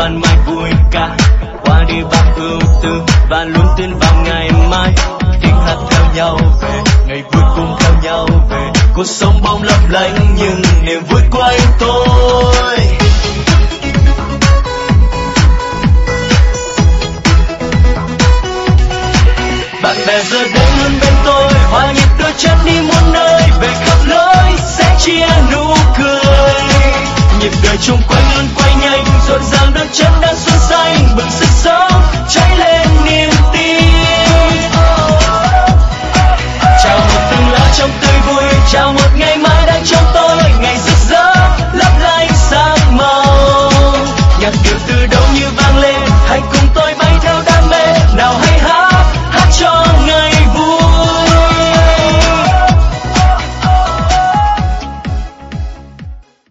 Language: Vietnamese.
ban mai vui ca, qua đi bao ưu tư và luôn tin vào ngày mai. Tiếng hát theo nhau về, ngày vui cùng theo nhau về, cuộc sống bỗng lấp lánh nhưng niềm vui quanh tôi. Bạn bè giờ đây luôn bên tôi, hòa nhịp đôi chân đi muôn nơi, về khắp lối sẽ chia nụ cười. Nhịp đời chung quanh luôn quay nhanh, rộn ràng đôi chân đang